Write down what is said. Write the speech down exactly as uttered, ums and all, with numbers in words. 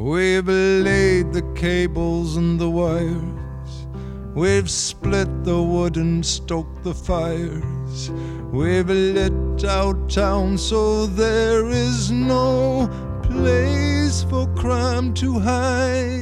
We've laid the cables and the wires, we've split the wood and stoked the fires, we've lit out town so there is no place for crime to hide.